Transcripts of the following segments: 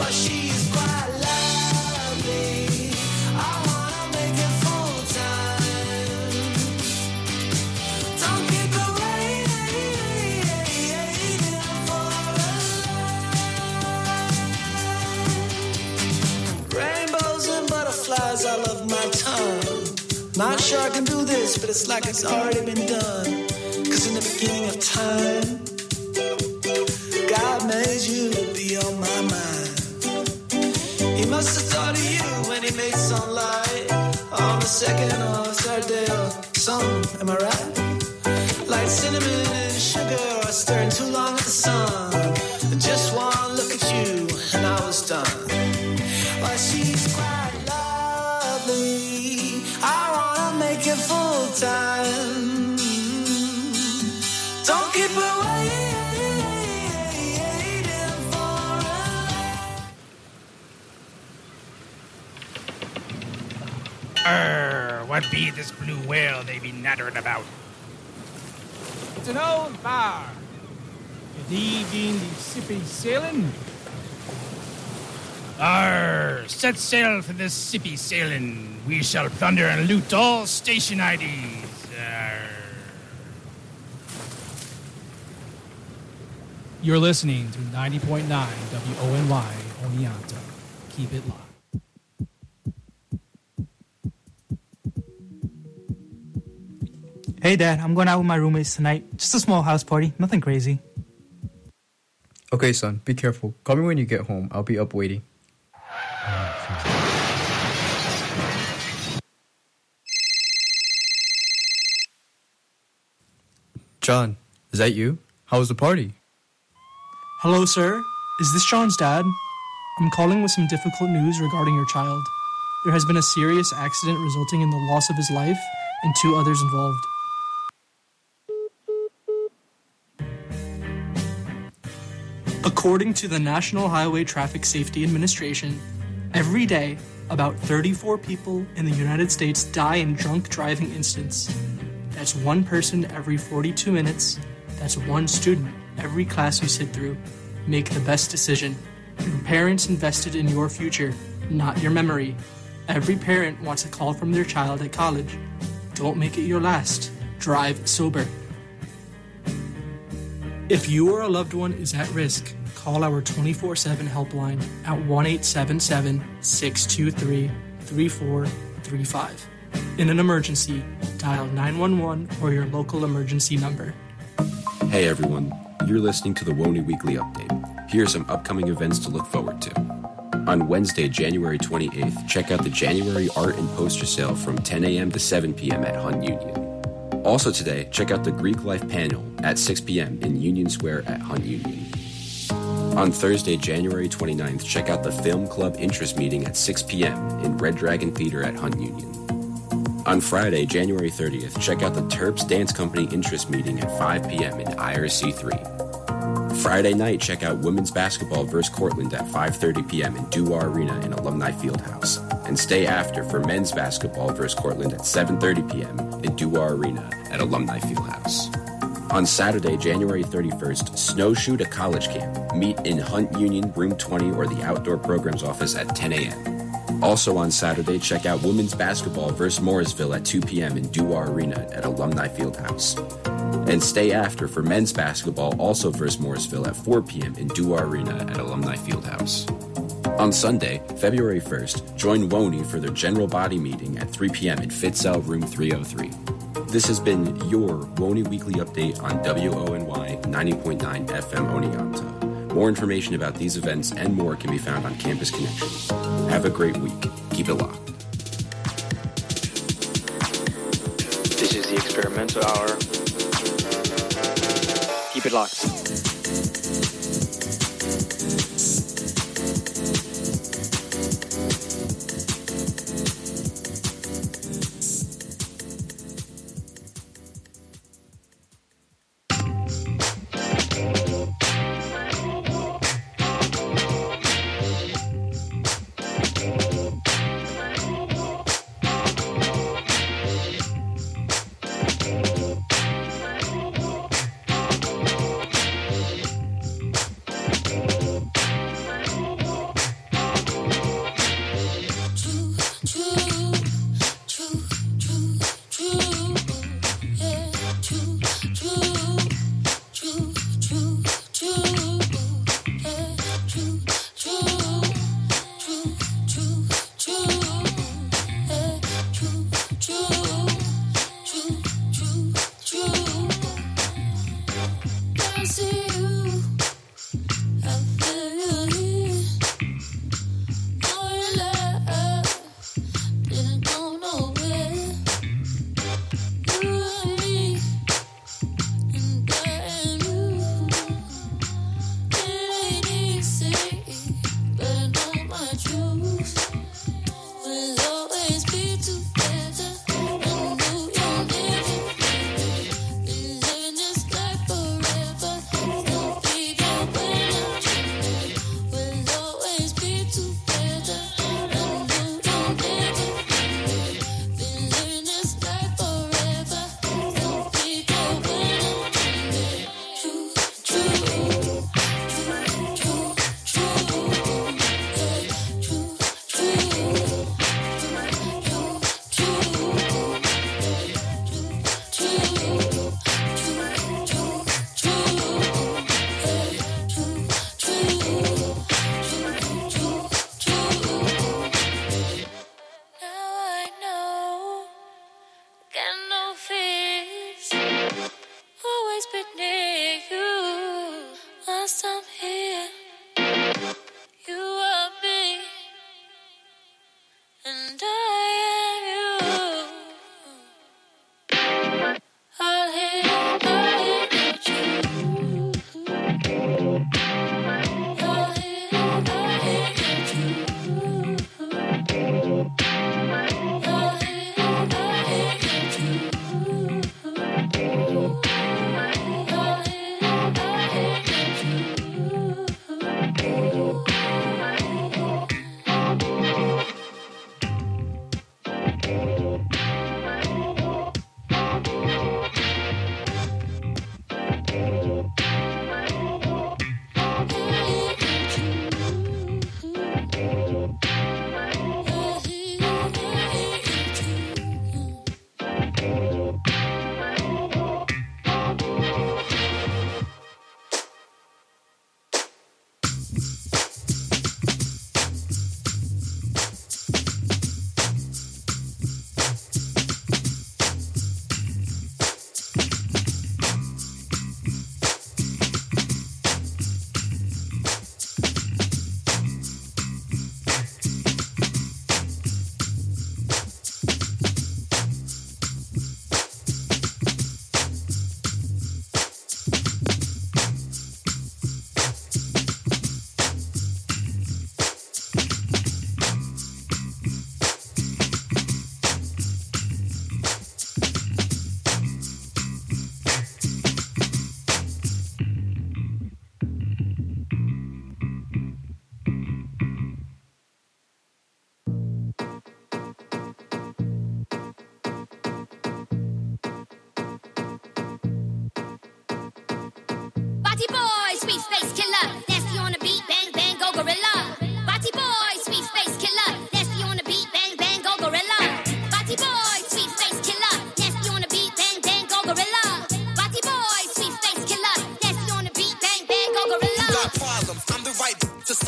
she's quite lovely. I wanna make it full time. Don't keep her waiting for a rainbows and butterflies all of my tongue. Not sure I can do this, but it's like it's already been done. 'Cause in the beginning of time, God made you to be on my mind. He must have thought of you when he made sunlight on the second or third day or something, am I right? Like cinnamon and sugar or stirring too long at the sun. Just one look at you and I was done. Well, she's quite lovely. I wanna make it full time. Don't keep her waiting for What be this blue whale they be nattering about? It's an old bar. Could he be the sippy sailing? Set sail for this sippy sailing. We shall plunder and loot all station IDs. You're listening to 90.9 WONY Oneonta. Keep it locked. Hey, Dad, I'm going out with my roommates tonight. Just a small house party, nothing crazy. Okay, son, be careful. Call me when you get home. I'll be up waiting. John, is that you? How was the party? Hello, sir. Is this John's dad? I'm calling with some difficult news regarding your child. There has been a serious accident resulting in the loss of his life and 2 others involved. According to the National Highway Traffic Safety Administration, every day, about 34 people in the United States die in drunk driving incidents. That's 1 person every 42 minutes. That's 1 student every class you sit through. Make the best decision. Your parents invested in your future, not your memory. Every parent wants a call from their child at college. Don't make it your last. Drive sober. If you or a loved one is at risk, call our 24/7 helpline at 1-877-623-3435. In an emergency, dial 911 or your local emergency number. Hey everyone, you're listening to the WONY Weekly Update. Here are some upcoming events to look forward to. On Wednesday, January 28th, check out the January art and poster sale from 10 a.m. to 7 p.m. at Hunt Union. Also today, check out the Greek Life panel at 6 p.m. in Union Square at Hunt Union. On Thursday, January 29th, check out the Film Club Interest Meeting at 6 p.m. in Red Dragon Theater at Hunt Union. On Friday, January 30th, check out the Terps Dance Company Interest Meeting at 5 p.m. in IRC3. Friday night, check out Women's Basketball vs. Cortland at 5:30 p.m. in Duar Arena in Alumni Fieldhouse. And stay after for Men's Basketball vs. Cortland at 7:30 p.m. in Duar Arena at Alumni Fieldhouse. On Saturday, January 31st, snowshoe to college camp. Meet in Hunt Union, Room 20, or the Outdoor Programs Office at 10 a.m. Also on Saturday, check out Women's Basketball vs. Morrisville at 2 p.m. in Duar Arena at Alumni Fieldhouse. And stay after for Men's Basketball, also vs. Morrisville at 4 p.m. in Duar Arena at Alumni Fieldhouse. On Sunday, February 1st, join WONY for their general body meeting at 3 p.m. in Fitzell Room 303. This has been your WONY Weekly Update on WONY 90.9 FM Oneonta. More information about these events and more can be found on Campus Connections. Have a great week. Keep it locked. This is the Experimental Hour. Keep it locked.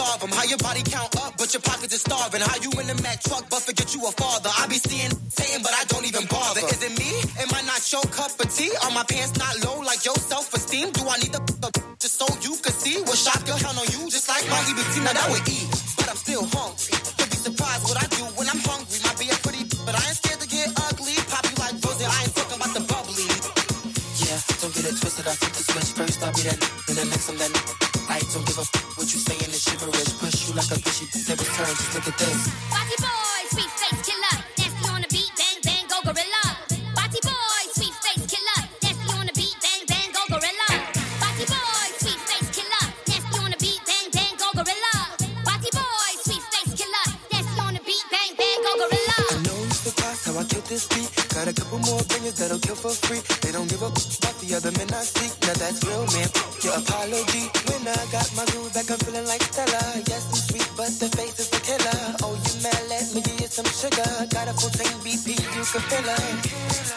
starve them. How your body count up, but your pockets are starving. How you in the Mack truck, but forget you a father. I be seeing, saying, but I don't even bother. Is it me? Am I not your cup of tea? Are my pants not low like your self-esteem? Do I need the just so you can see? What shop your count on you, just like my EBT. Now that would eat, but I'm still hungry. You'll be surprised what I do when I'm hungry. Might be a pretty, but I ain't scared to get ugly. Pop you like Rosie, I ain't talking about the bubbly. Yeah, don't get it twisted. I flip the switch first. I'll be that, and then next I'm that. I don't give a what you saying. It's shiverish. Push you like a fishy. Never turn. Just look at this. Body boy, sweet face killer. Nasty on the beat, bang bang, go gorilla. Body boy, sweet face killer. Nasty on the beat, bang bang, go gorilla. Body boy, sweet face killer. Nasty on the beat, bang bang, go gorilla. Body boy, sweet face killer. Nasty on the beat, bang bang, go gorilla. I know you surprised how I killed this beat. Got a couple more bangers that'll kill for free. They don't give a about the other men I see. Now that's real, man. Your apology. When I got my groove back, I'm feeling like Stella. Yes, I'm sweet, but the face is a killer. Oh, you mad? Let me give you some sugar. Got a full tank BP, you can fill her.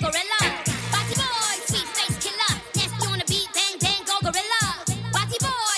Body boy,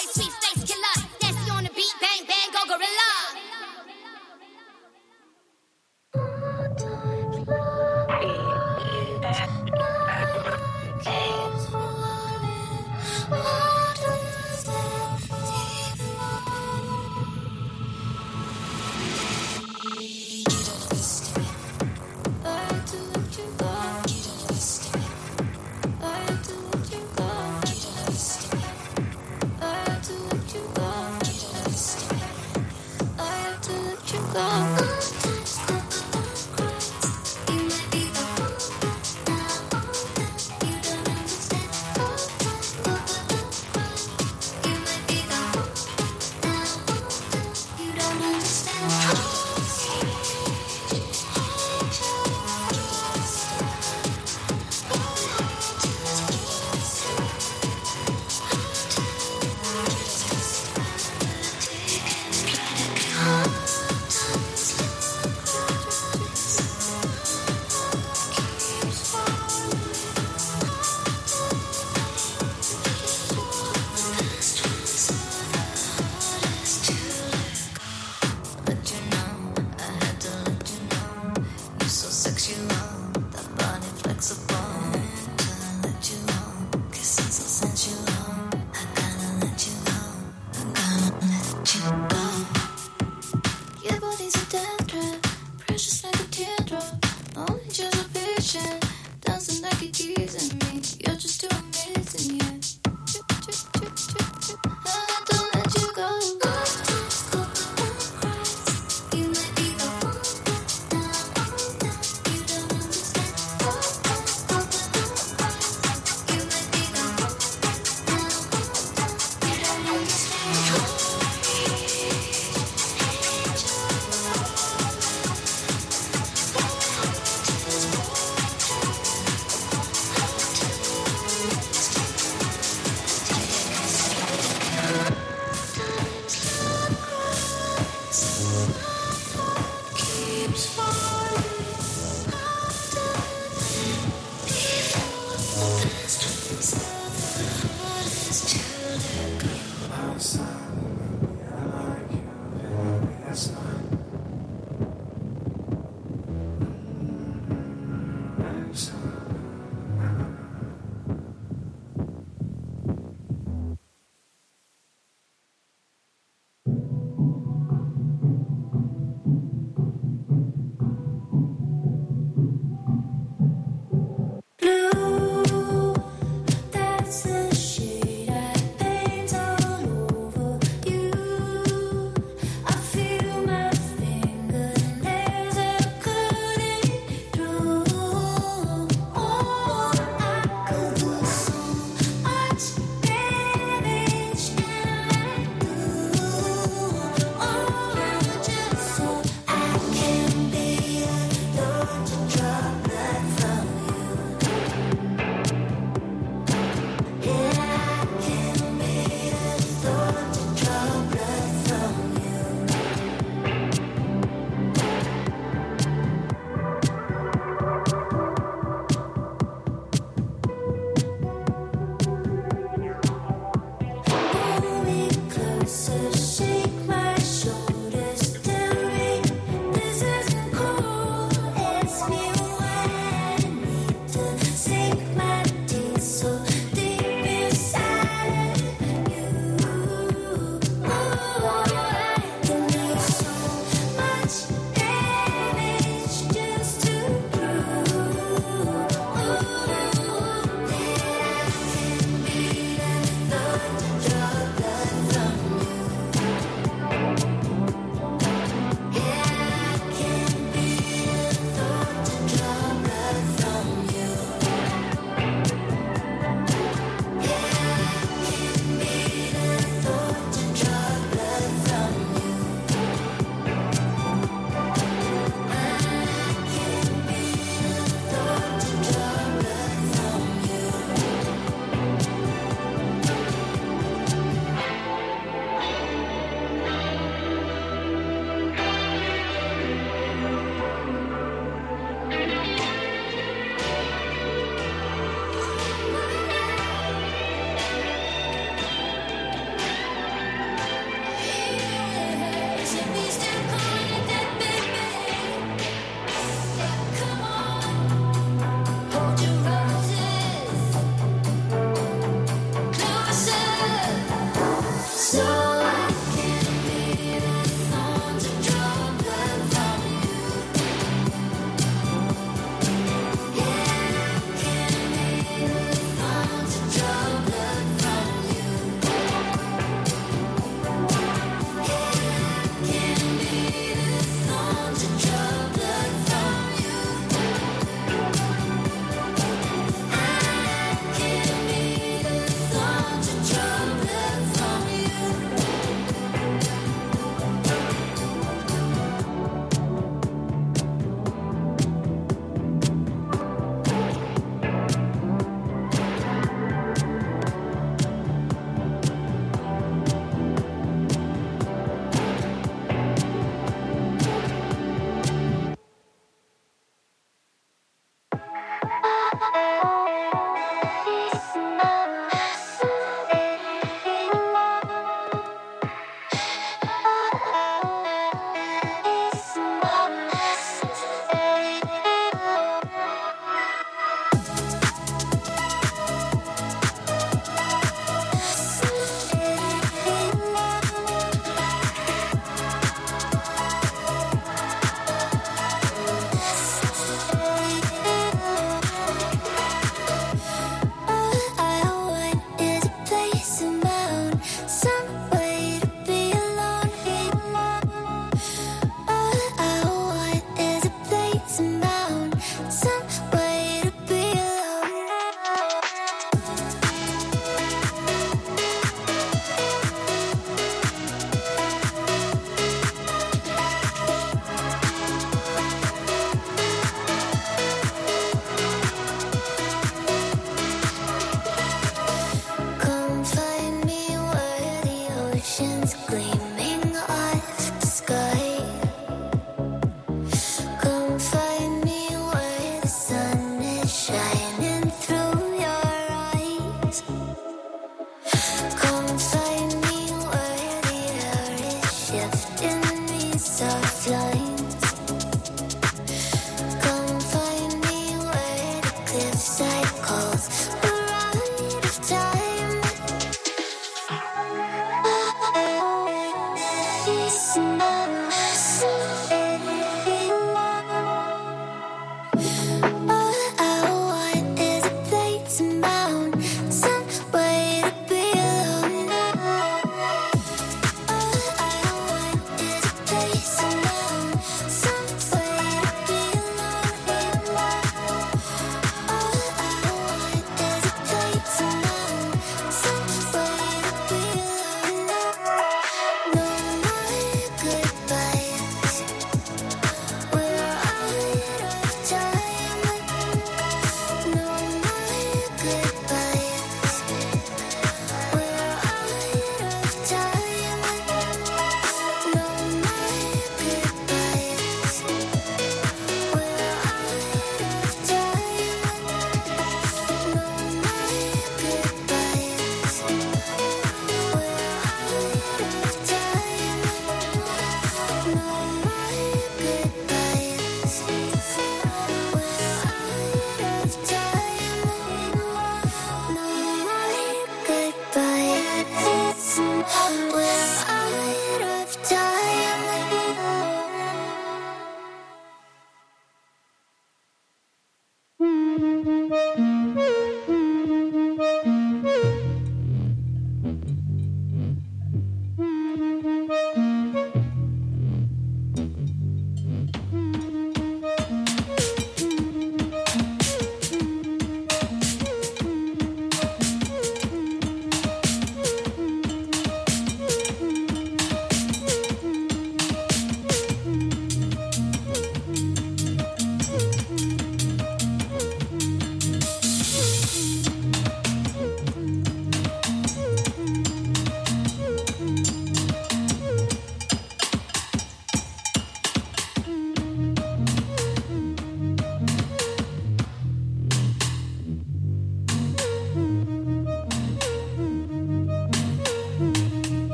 cycles. We're out of time. All I want is a place unbound, somewhere to be alone. All I want is a place unbound, somewhere to be alone. All I want is a place unbound, somewhere to be alone. No more goodbyes. We're out of time. No more goodbyes. We're out of time. No more goodbyes. We're out of time. No more goodbyes. We're out of time. No more goodbyes. We're out of time. No more goodbyes. We're out of time.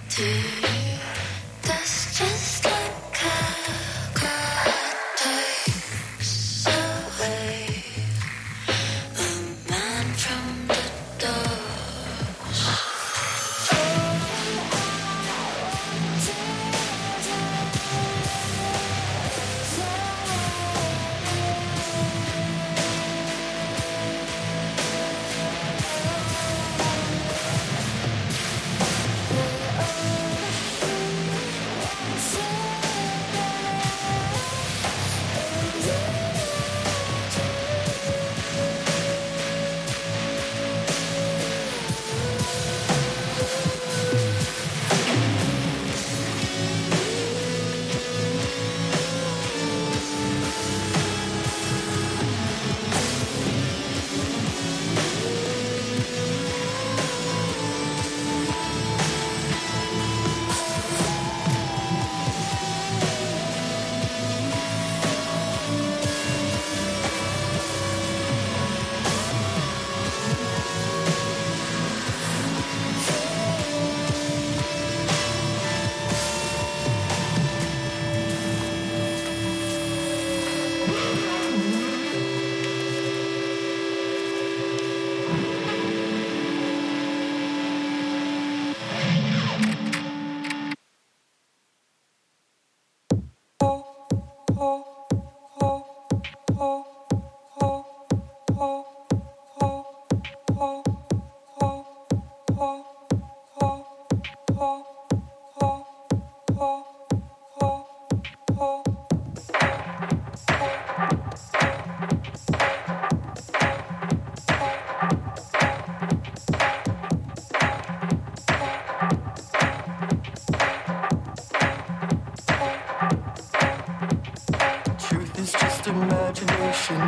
imagination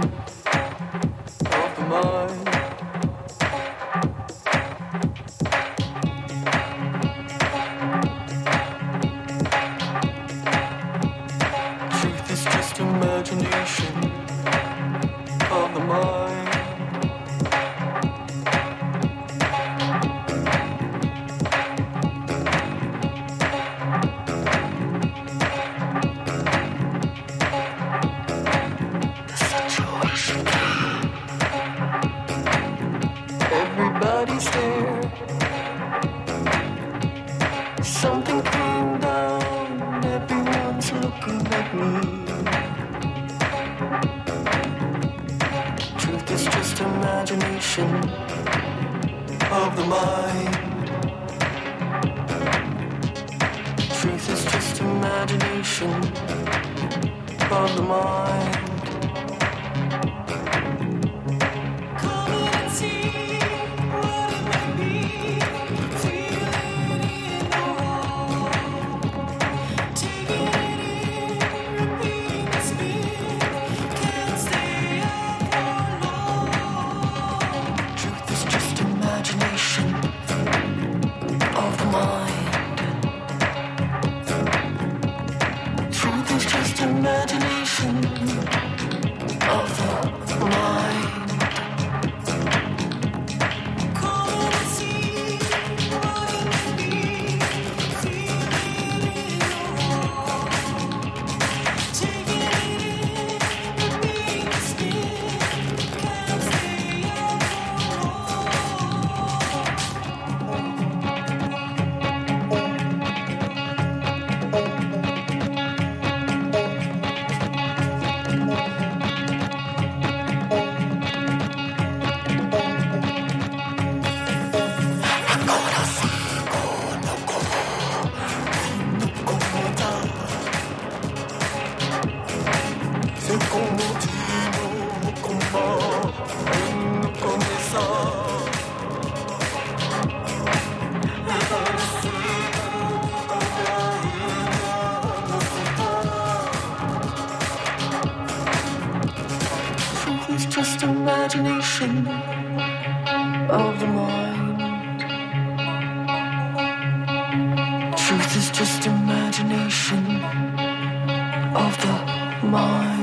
of the mind. Truth is just imagination of the mind. Everybody's there. Something came down. Everyone's looking at me. Truth is just imagination of the mind. Truth is just imagination of the mind. Imagination of the mind. Come and see what it can be. Feel it in your heart. Take it in, repeat the spin. Can't stay just imagination of the mind. Truth is just imagination of the mind.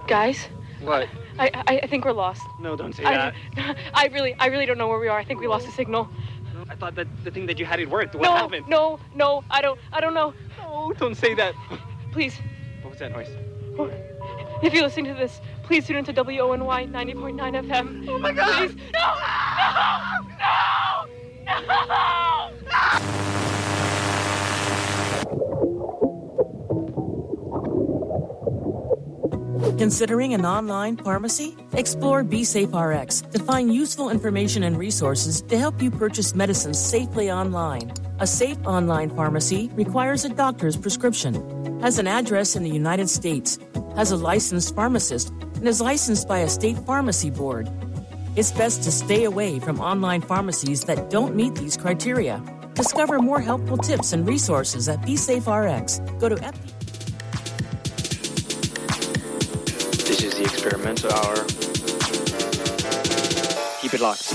Guys? What? I think we're lost. No, don't say that. I really don't know where we are. I think we lost the signal. I thought that the thing that you had, it worked. What No, happened? no, I don't know. No, don't say that. Please. What was that noise? If you're listening to this, please tune into WONY 90.9 FM. Oh my God! Please. No! Considering an online pharmacy? Explore BeSafeRx to find useful information and resources to help you purchase medicines safely online. A safe online pharmacy requires a doctor's prescription, has an address in the United States, has a licensed pharmacist, and is licensed by a state pharmacy board. It's best to stay away from online pharmacies that don't meet these criteria. Discover more helpful tips and resources at BeSafeRx. Go to This is the experimental hour. Keep it locked.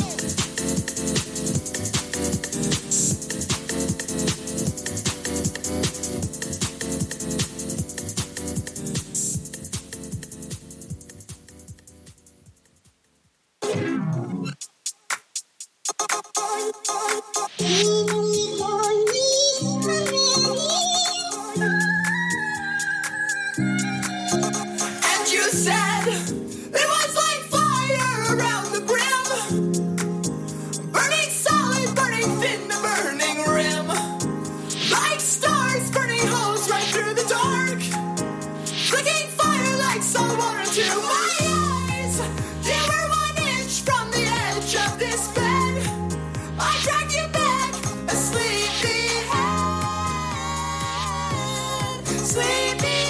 And you said it was like fire around the brim, burning solid, burning thin, a burning rim, like stars burning holes right through the dark, flicking fire like salt water to my eyes. You were 1 inch from the edge of this bed. I dragged you back, a sleepy head, sleepy head.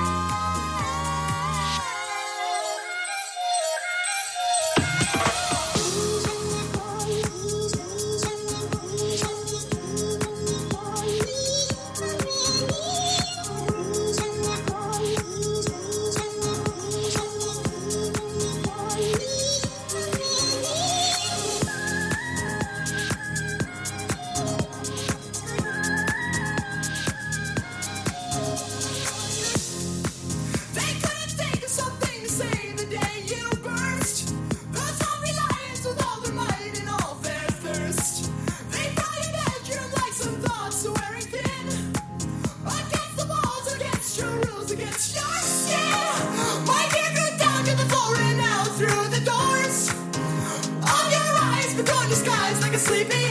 They couldn't think of something to say the day you burst. Those hungry lions with all their might and all their thirst. They fill your bedroom like some thoughts wearing thin. Against the walls, against your rules, against your skin. My dear grew down to the floor and out through the doors of your eyes, but gone disguised like a sleepy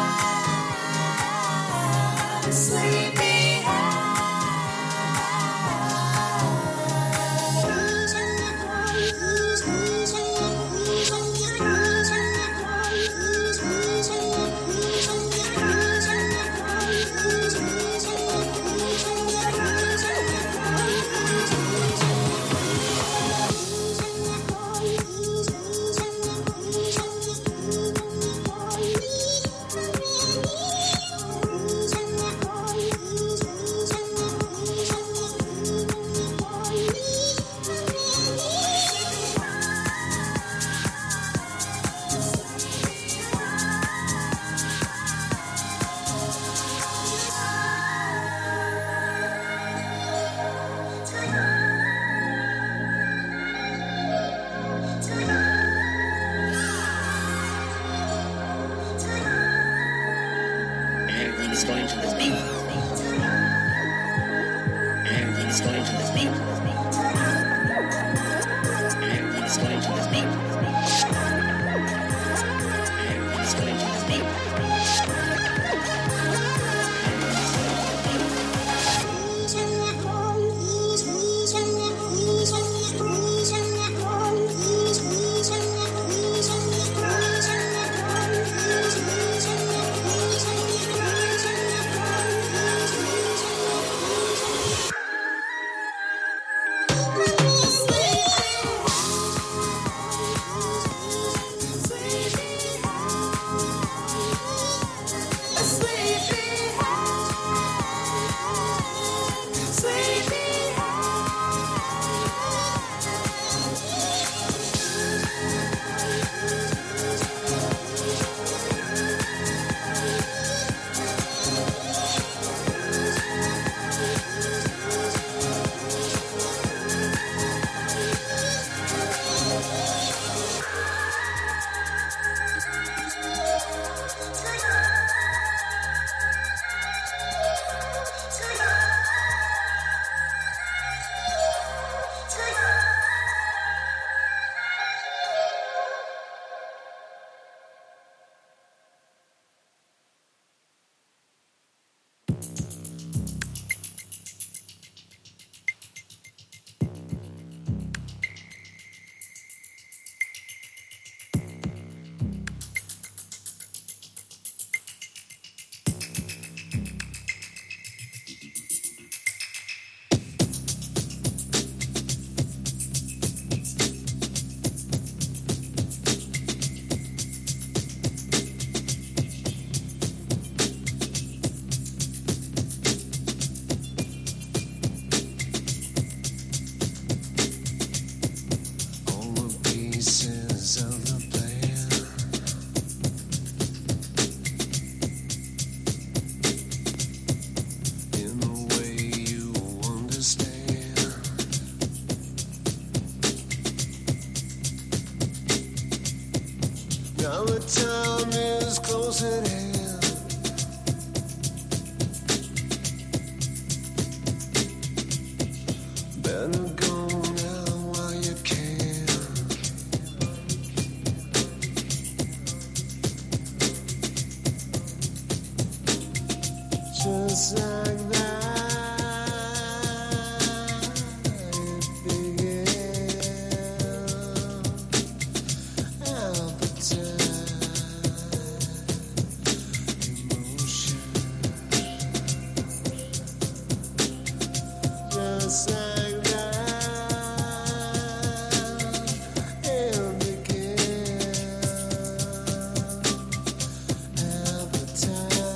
head. Sleepy head. Everything is going to this beat. Everything is going to this beat. Everything is going to this beat. Everything is going to this beat. time is close at hand. Better go now while you can. Just like that, it began. Appetite, emotion. Just like that, it began. Appetite.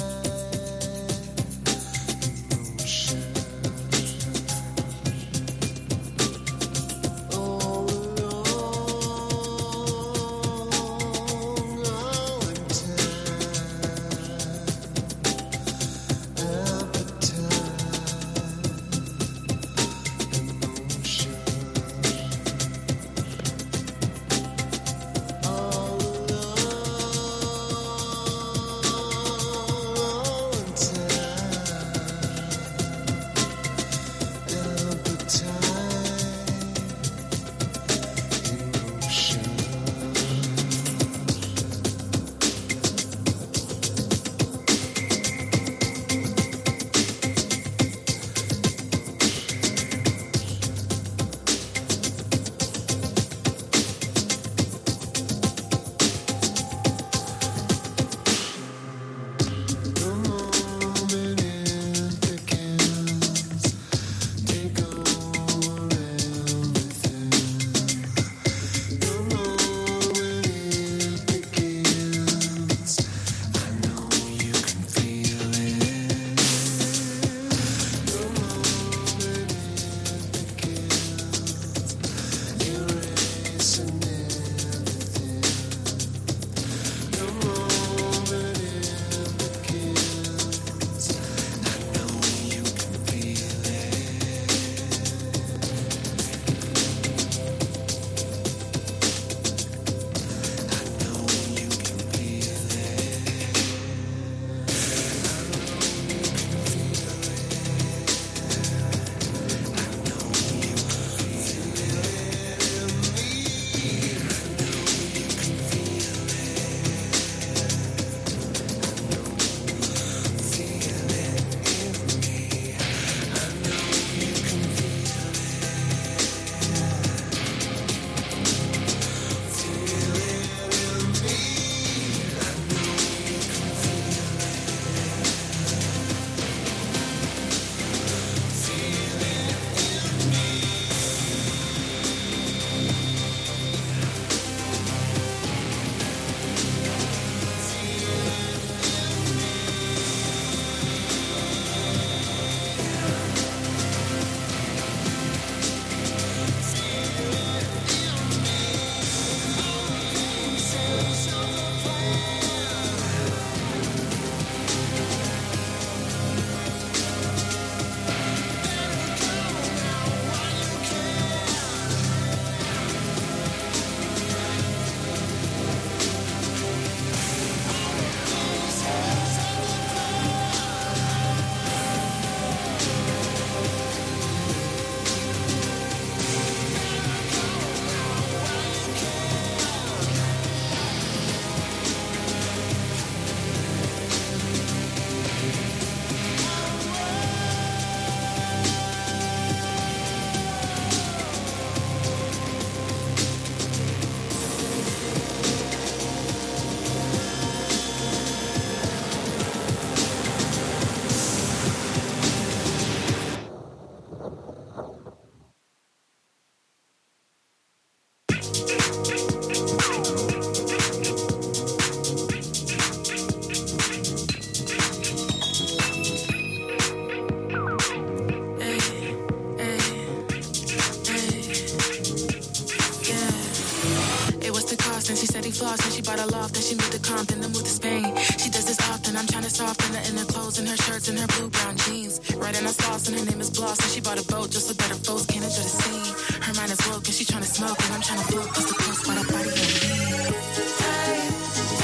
floss and she bought a loft and she moved to Compton, then moved to Spain. She does this often, I'm trying to soften her in her clothes and her shirts and her blue brown jeans. Right in her sauce and her name is Bloss and she bought a boat just so that her foes can't enjoy the scene. Her mind is woke and she trying to smoke and I'm trying to focus the coast while her body on me.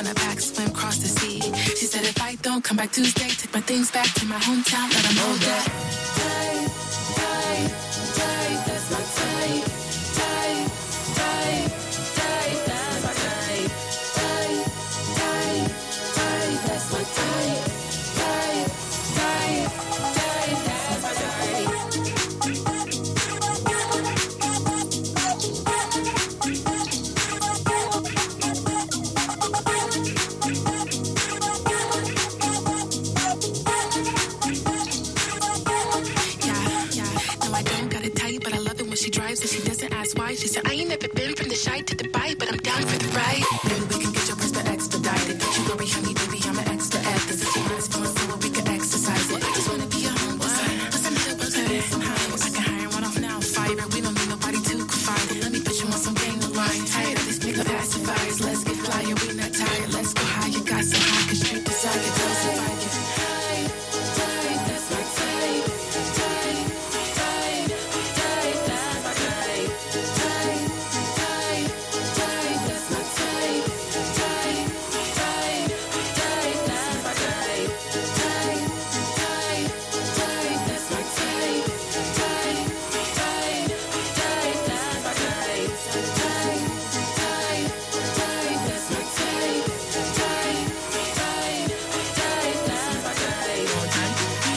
wanna back swim across the sea. She said if I don't come back Tuesday, take my things back to my hometown, let them know that. Tight, tight, tight, that's my tight. Tight, tight, tight, that's my tight. Tight, tight, tight, that's my tight. Tight, tight, tight, that's my tight. She drives and she doesn't ask why. She said, I ain't never been from the shy to Dubai, but I'm down for the ride. Maybe we can get your breast expedited. Don't you worry, honey, baby, I'm an extra act. This is your nice phone, so we can exercise it. I just wanna be a humble side. Listen to the website, sometimes I can hire one off now, fighter. We don't need nobody to confide in. Let me put you on some gang line. Tired of these nigga pacifiers. Let's get flyer, we not tired. Let's go higher, got so high, cause you desire. Girls, if I get tight, tight, that's my tight. Tight, tight, tight, that's my tight. Tight, tight, tight, that's my tight. Tight, tight, tight, that's my tight. Tight, tight, tight, that's my tight. Tight, tight, tight, that's my tight. Tight, tight, tight, that's my tight. Tight, tight, tight, that's my tight. One time.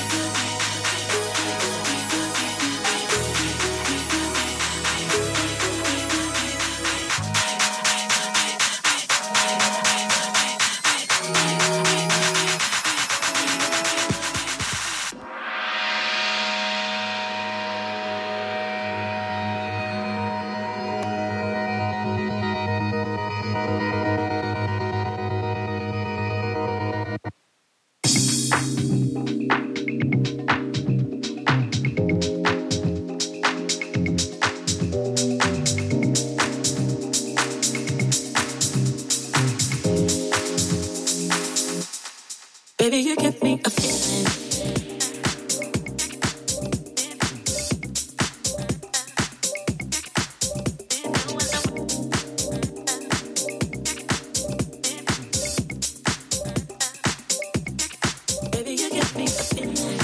Baby, you give me a feeling. Baby, you give me a feeling.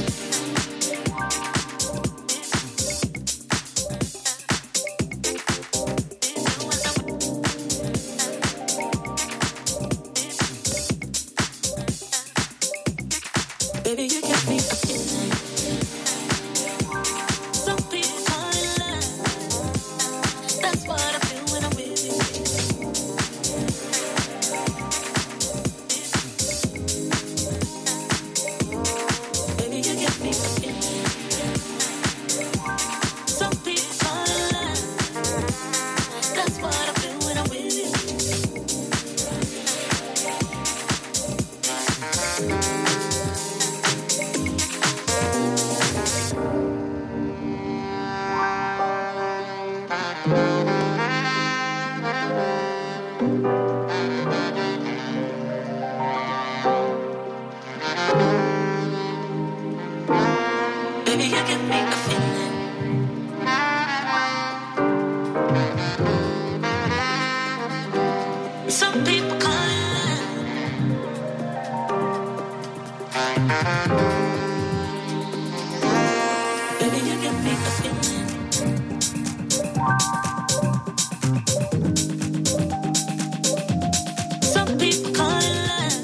Baby, you give me a feeling. Some people fall in love. That's what I feel when I'm with you. Baby, you give me a feeling. Some people fall in love. That's what I feel when I'm with you. Baby, you give me a feeling. Some people call it love. Baby, you give me a feeling. Some people call it love.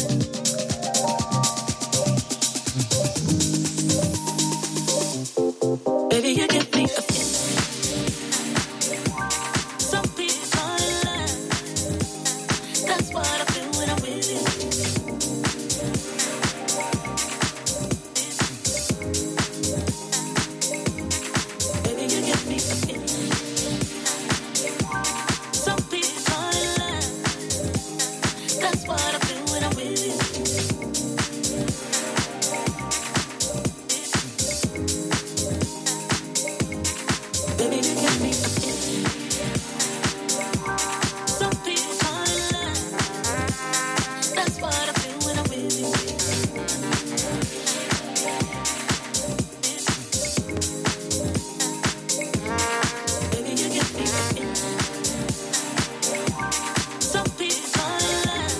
Baby, you give me a feeling. Some people fall in love. That's what I feel when I'm with you. Baby, you give me a feeling. Some people fall in love. That's what I feel when I'm with you. Baby, you give me a feeling. Some people fall in love. That's what I feel when I'm with you. Baby, you give me a feeling. Some people fall in love.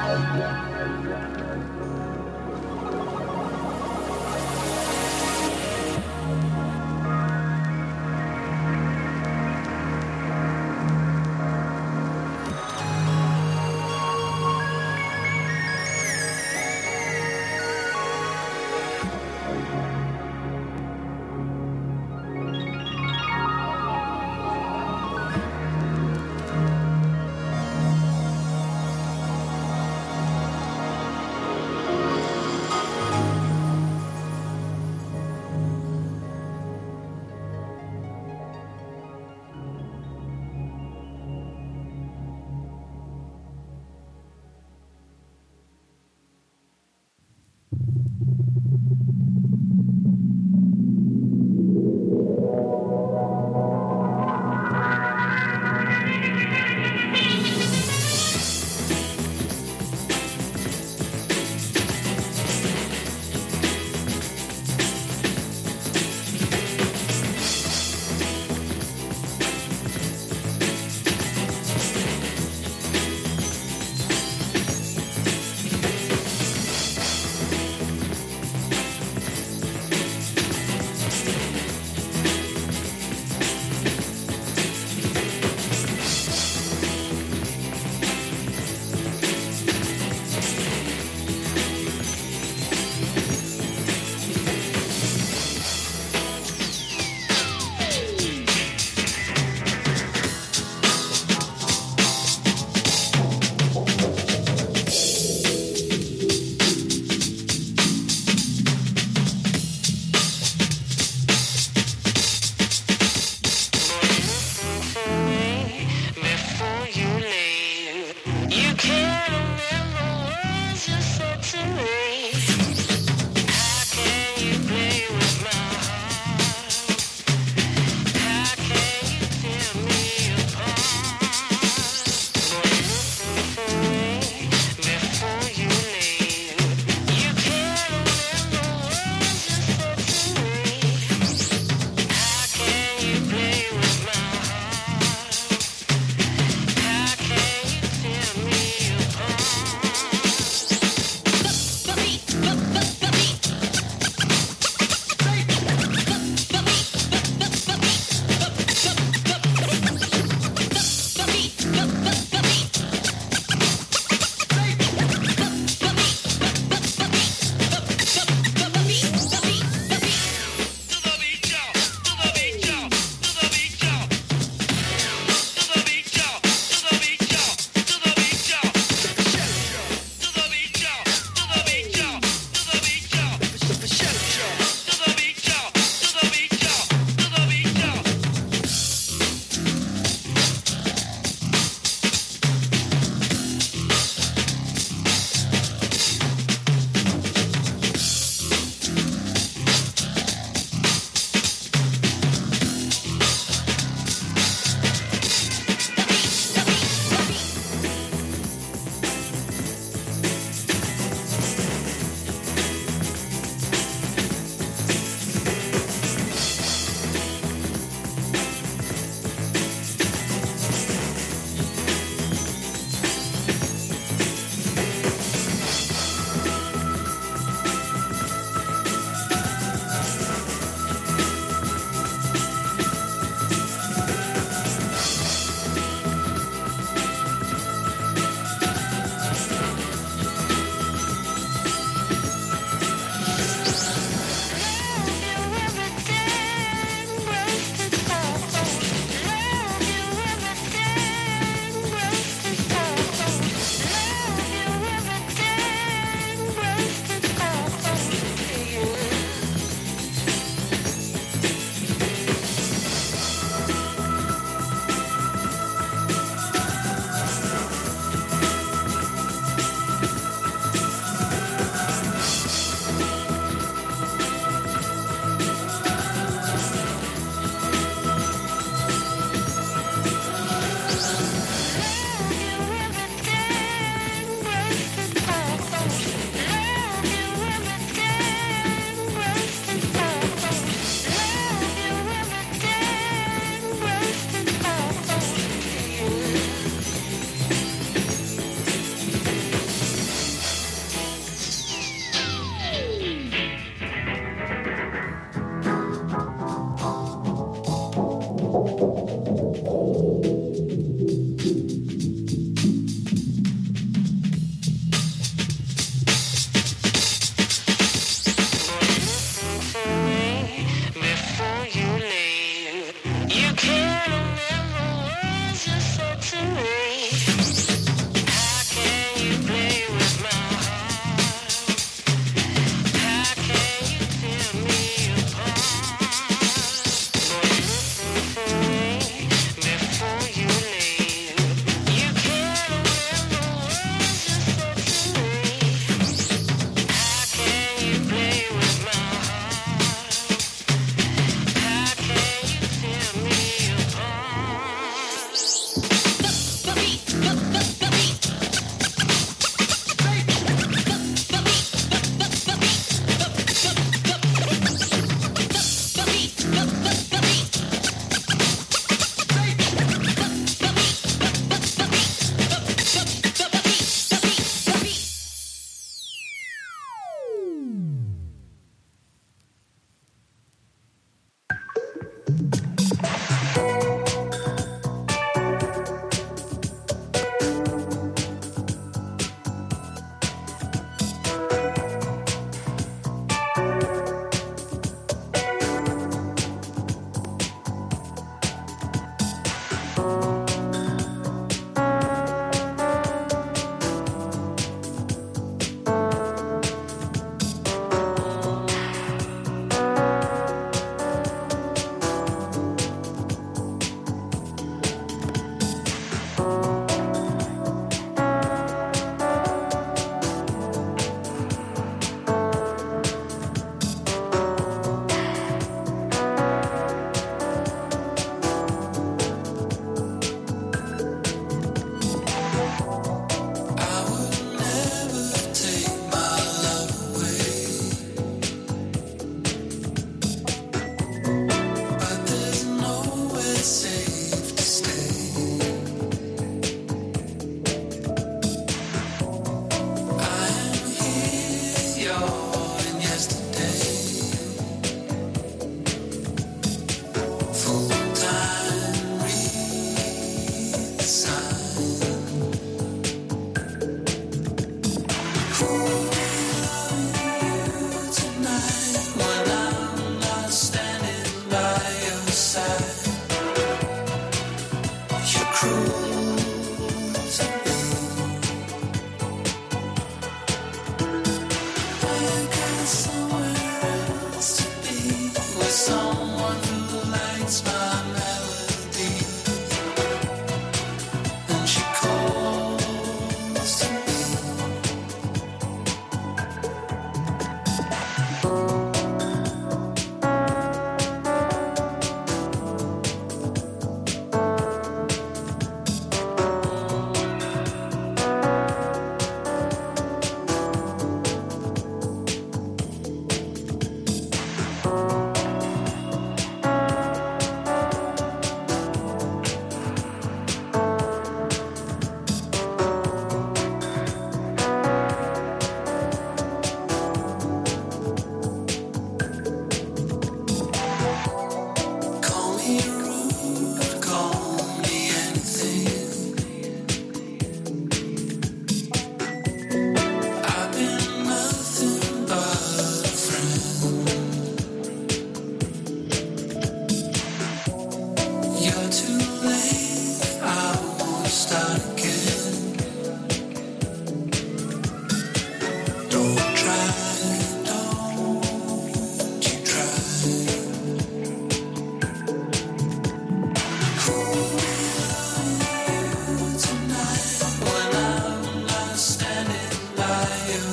How can you tear me apart?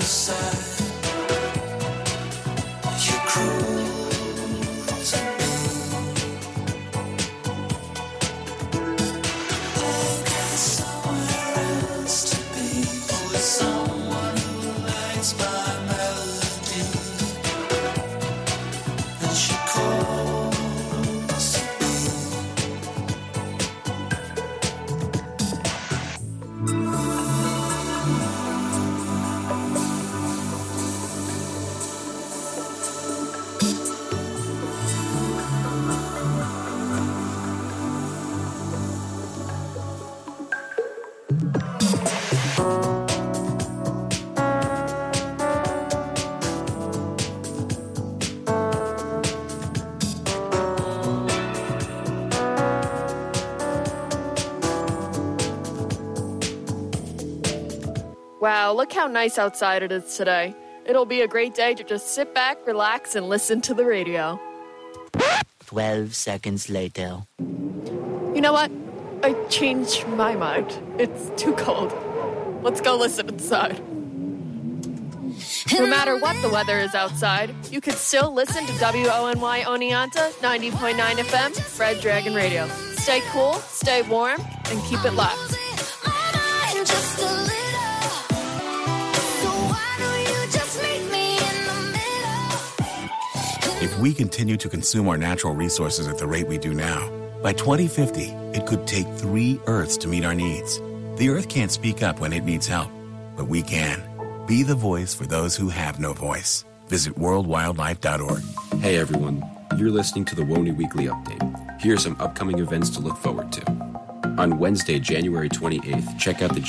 side. You're cruel to me. I got somewhere else to be with someone who likes my melody. And she calls to Wow, look how nice outside it is today. It'll be a great day to just sit back, relax, and listen to the radio. 12 seconds later. You know what? I changed my mind. It's too cold. Let's go listen inside. No matter what the weather is outside, you can still listen to WONY Oneonta 90.9 FM, Red Dragon Radio. Stay cool, stay warm, and keep it locked. If we continue to consume our natural resources at the rate we do now, by 2050, it could take 3 Earths to meet our needs. The Earth can't speak up when it needs help, but we can. Be the voice for those who have no voice. Visit worldwildlife.org. Hey everyone, you're listening to the WONY Weekly Update. Here are some upcoming events to look forward to. On Wednesday, January 28th, check out the